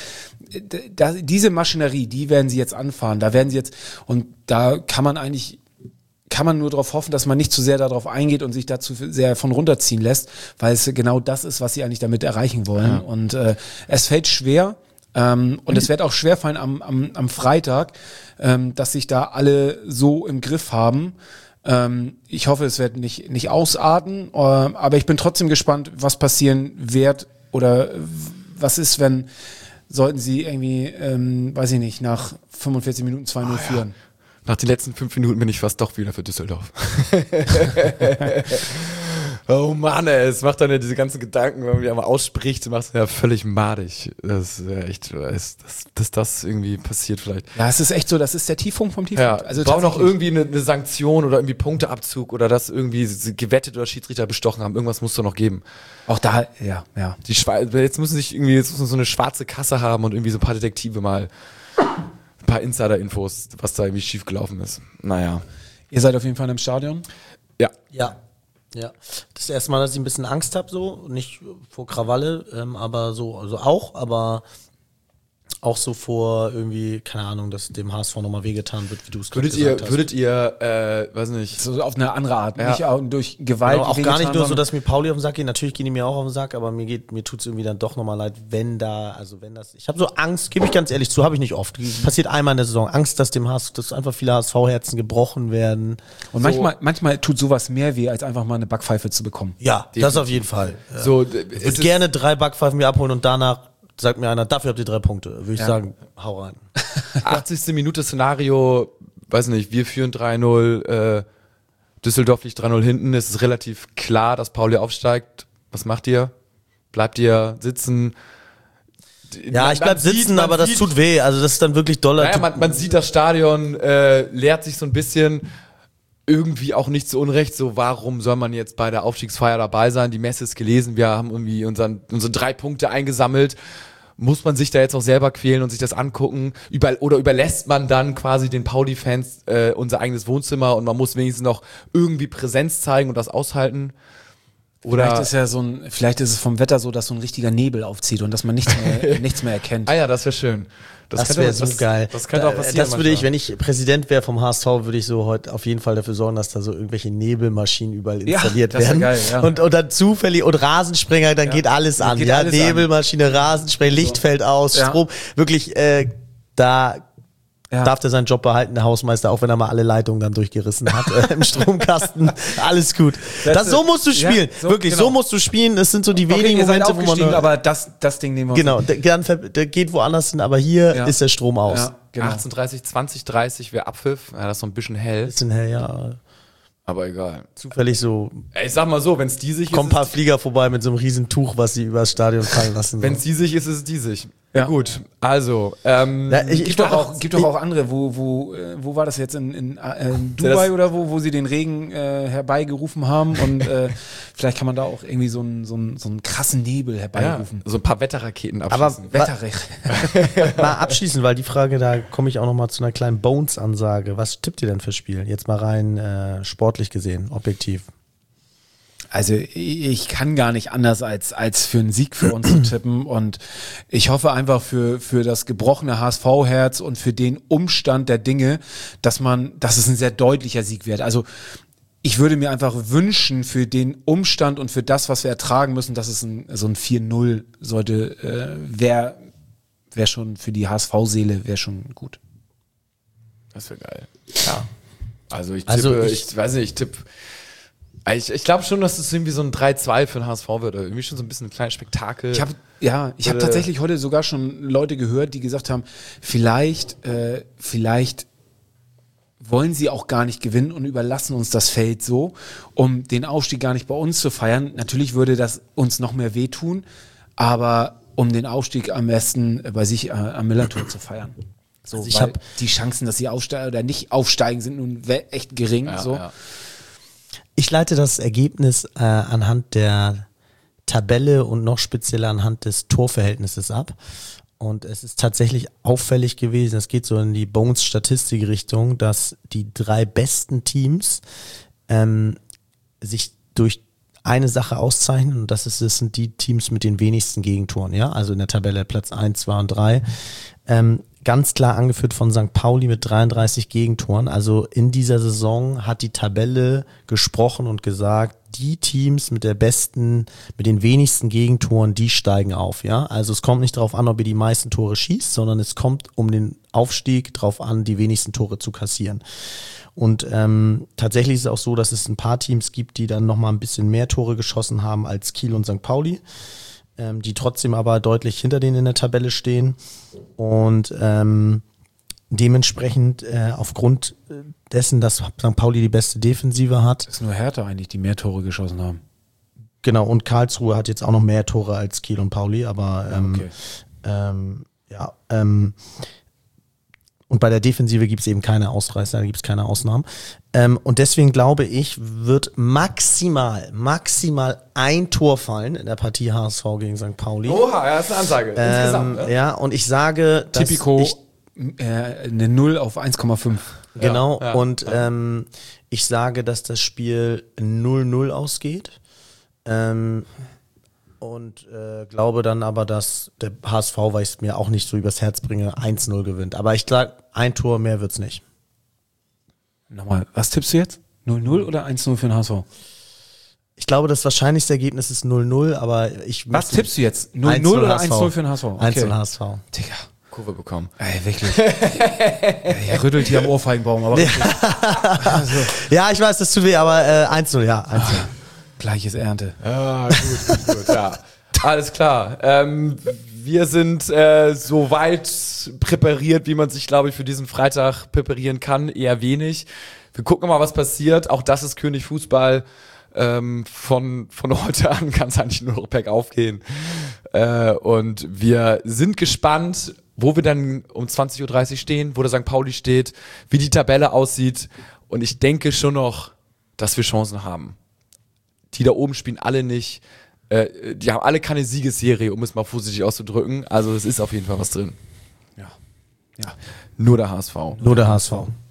Diese Maschinerie, die werden sie jetzt anfahren. Da werden sie jetzt, und da kann man nur darauf hoffen, dass man nicht zu sehr darauf eingeht und sich dazu sehr von runterziehen lässt, weil es genau das ist, was sie eigentlich damit erreichen wollen. Ja. Und es fällt schwer. Und es wird auch schwerfallen am Freitag, dass sich da alle so im Griff haben. Ich hoffe, es wird nicht ausarten, aber ich bin trotzdem gespannt, was passieren wird oder was ist, wenn sollten sie irgendwie, weiß ich nicht, nach 45 Minuten 2-0 führen. Nach den letzten 5 Minuten bin ich fast doch wieder für Düsseldorf. Oh Mann, es macht dann ja diese ganzen Gedanken, wenn man die einmal ausspricht, macht es ja völlig madig. Das ist echt, dass das irgendwie passiert vielleicht. Ja, es ist echt so, das ist der Tiefpunkt vom Tiefpunkt. Ja, also braucht noch irgendwie eine Sanktion oder irgendwie Punkteabzug oder dass irgendwie gewettet oder Schiedsrichter bestochen haben. Irgendwas muss es doch noch geben. Auch da, ja. Jetzt müssen so eine schwarze Kasse haben und irgendwie so ein paar Detektive mal ein paar Insider-Infos, was da irgendwie schiefgelaufen ist. Naja. Ihr seid auf jeden Fall im Stadion? Ja. Ja, das ist das erste Mal, dass ich ein bisschen Angst habe, so, nicht vor Krawalle, aber so, also auch so vor irgendwie, keine Ahnung, dass dem HSV nochmal wehgetan wird, wie du es gerade gesagt hast. Würdet ihr, weiß nicht. So auf eine andere Art, ja. Nicht auch durch Gewalt. Genau, auch gar nicht nur so, dass mir Pauli auf den Sack geht, natürlich gehen die mir auch auf den Sack, aber mir tut's irgendwie dann doch nochmal leid, ich habe so Angst, gebe ich ganz ehrlich zu, habe ich nicht oft, passiert einmal in der Saison, Angst, dass einfach viele HSV-Herzen gebrochen werden. Und manchmal tut sowas mehr weh, als einfach mal eine Backpfeife zu bekommen. Ja, das auf jeden Fall. Ja. So, ich würde gerne 3 Backpfeifen mir abholen und danach sagt mir einer, dafür habt ihr 3 Punkte. Würde ich sagen, hau rein. 80. Minute Szenario, weiß nicht, wir führen 3-0, Düsseldorf liegt 3-0 hinten. Es ist relativ klar, dass Pauli aufsteigt. Was macht ihr? Bleibt ihr sitzen? Ja, ich bleib sitzen, aber das tut weh. Also das ist dann wirklich doller. Naja, man sieht, das Stadion leert sich so ein bisschen. Irgendwie auch nicht zu Unrecht. So, warum soll man jetzt bei der Aufstiegsfeier dabei sein? Die Messe ist gelesen. Wir haben irgendwie unsere 3 Punkte eingesammelt. Muss man sich da jetzt auch selber quälen und sich das angucken? Oder überlässt man dann quasi den Pauli-Fans unser eigenes Wohnzimmer und man muss wenigstens noch irgendwie Präsenz zeigen und das aushalten? Oder Vielleicht ist es vom Wetter so, dass so ein richtiger Nebel aufzieht und dass man nichts mehr erkennt. Ah ja, das wäre schön. Das wäre so geil. Das könnte auch passieren. Das würde ich, wenn ich Präsident wäre vom HSV, würde ich so heute auf jeden Fall dafür sorgen, dass da so irgendwelche Nebelmaschinen überall installiert werden. Geil, ja. Und dann zufällig, und Rasensprenger, dann geht alles an. Geht alles Nebelmaschine, Rasensprenger, Licht fällt aus, Strom. Wirklich, da darf der seinen Job behalten, der Hausmeister, auch wenn er mal alle Leitungen dann durchgerissen hat im Stromkasten. Alles gut. So musst du spielen. So musst du spielen. Das sind so die wenigen Momente, wo man... aber das Ding nehmen wir uns. Genau, der geht woanders hin, aber hier ist der Strom aus. Ja, genau. 18:30, 20:30 wäre Abpfiff. Ja, das ist so ein bisschen hell. Bisschen hell, ja. Aber egal. Zufällig so... Ich sag mal so, wenn es diesig ist... Kommen ein paar Flieger vorbei mit so einem riesen Tuch, was sie übers Stadion fallen lassen. Wenn es diesig ist, ist es diesig. Ja. Gut, also gibt doch auch andere, wo war das jetzt in Dubai oder wo sie den Regen herbeigerufen haben und vielleicht kann man da auch irgendwie so einen krassen Nebel herbeirufen. Ja, so ein paar Wetterraketen abschießen. Aber mal abschließen, weil die Frage, da komme ich auch noch mal zu einer kleinen Bones-Ansage. Was tippt ihr denn fürs Spiel? Jetzt mal rein sportlich gesehen, objektiv. Also ich kann gar nicht anders als für einen Sieg für uns zu tippen und ich hoffe einfach für das gebrochene HSV-Herz und für den Umstand der Dinge, dass es ein sehr deutlicher Sieg wird. Also ich würde mir einfach wünschen für den Umstand und für das, was wir ertragen müssen, dass es so ein 4-0 sollte, wäre schon für die HSV-Seele, wäre schon gut. Das wäre geil. Ja. Also ich tippe, ich glaube schon, dass es irgendwie so ein 3-2 für den HSV wird. Oder irgendwie schon so ein bisschen ein kleines Spektakel. Ich habe tatsächlich heute sogar schon Leute gehört, die gesagt haben, vielleicht wollen sie auch gar nicht gewinnen und überlassen uns das Feld so, um den Aufstieg gar nicht bei uns zu feiern. Natürlich würde das uns noch mehr wehtun, aber um den Aufstieg am besten bei sich am Millantor zu feiern. So, also weil die Chancen, dass sie aufsteigen oder nicht aufsteigen, sind nun echt gering. Ja, so. Ja. Ich leite das Ergebnis anhand der Tabelle und noch spezieller anhand des Torverhältnisses ab. Und es ist tatsächlich auffällig gewesen, es geht so in die Bones-Statistik-Richtung, dass die 3 besten Teams sich durch eine Sache auszeichnen und das sind die Teams mit den wenigsten Gegentoren, ja, also in der Tabelle Platz 1, 2 und 3. Ganz klar angeführt von St. Pauli mit 33 Gegentoren. Also in dieser Saison hat die Tabelle gesprochen und gesagt, die Teams mit den wenigsten Gegentoren, die steigen auf, ja. Also es kommt nicht darauf an, ob ihr die meisten Tore schießt, sondern es kommt um den Aufstieg drauf an, die wenigsten Tore zu kassieren. Und tatsächlich ist es auch so, dass es ein paar Teams gibt, die dann nochmal ein bisschen mehr Tore geschossen haben als Kiel und St. Pauli. Die trotzdem aber deutlich hinter denen in der Tabelle stehen und dementsprechend aufgrund dessen, dass St. Pauli die beste Defensive hat. Es ist nur Hertha eigentlich, die mehr Tore geschossen haben. Genau, und Karlsruhe hat jetzt auch noch mehr Tore als Kiel und Pauli, aber und bei der Defensive gibt es eben keine Ausreißer, da gibt es keine Ausnahmen. Und deswegen glaube ich, wird maximal ein Tor fallen in der Partie HSV gegen St. Pauli. Oha, ja, das ist eine Ansage. Insgesamt, ne? Ja, und ich sage, dass Tipico eine 0 auf 1,5. Genau, ja, und ich sage, dass das Spiel 0-0 ausgeht. Und glaube dann aber, dass der HSV, weil ich es mir auch nicht so übers Herz bringe, 1-0 gewinnt. Aber ich sage, ein Tor mehr wird's nicht. Nochmal, was tippst du jetzt? 0-0 oder 1-0 für den HSV? Ich glaube, das wahrscheinlichste Ergebnis ist 0-0, aber Was tippst du jetzt? 0-0 oder 1-0 für den HSV? Okay. 1-0 HSV. Digga. Kurve bekommen. Ey, wirklich. Er rüttelt hier am Ohrfeigenbaum, aber also. Ja, ich weiß, das tut weh, aber 1-0, ja. 1-0. Gleiches Ernte. Ja, gut, ja. Alles klar. Wir sind so weit präpariert, wie man sich, glaube ich, für diesen Freitag präparieren kann. Eher wenig. Wir gucken mal, was passiert. Auch das ist König Fußball. Von heute an kann es eigentlich nur noch bergauf gehen. Und wir sind gespannt, wo wir dann um 20.30 Uhr stehen, wo der St. Pauli steht, wie die Tabelle aussieht. Und ich denke schon noch, dass wir Chancen haben. Die da oben spielen alle nicht. Die haben alle keine Siegesserie, um es mal vorsichtig auszudrücken. Also es ist auf jeden Fall was drin. Ja. Nur der HSV. Nur der HSV.